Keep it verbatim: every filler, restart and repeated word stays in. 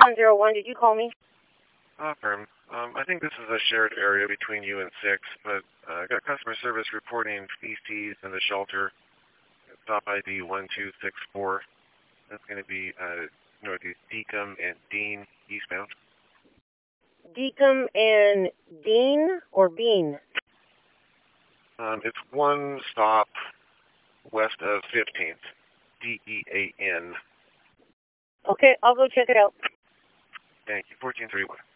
one zero one, did you call me? Affirm. Um, I think this is a shared area between you and six, but uh, I got customer service reporting feces in the shelter. Stop I D one two six four. That's going to be uh, northeast Deacom and Dean eastbound. Deacom and Dean or Bean? Um, it's one stop west of fifteenth. D E A N. Okay, I'll go check it out. Thank you. fourteen thirty-one.